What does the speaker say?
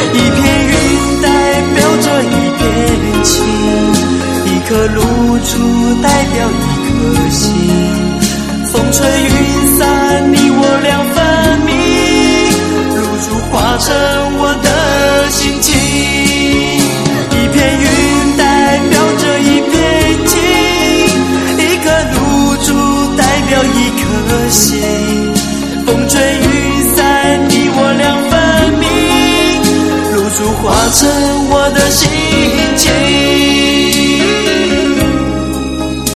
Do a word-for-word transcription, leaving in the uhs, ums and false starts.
一片云代表着一片情，一颗露珠代表一颗心，风吹云散，你我两分明，露珠化成我的心情。一片云代表着一片情，一颗露珠代表一颗心，风吹云散，你我两分明，露珠化成我的心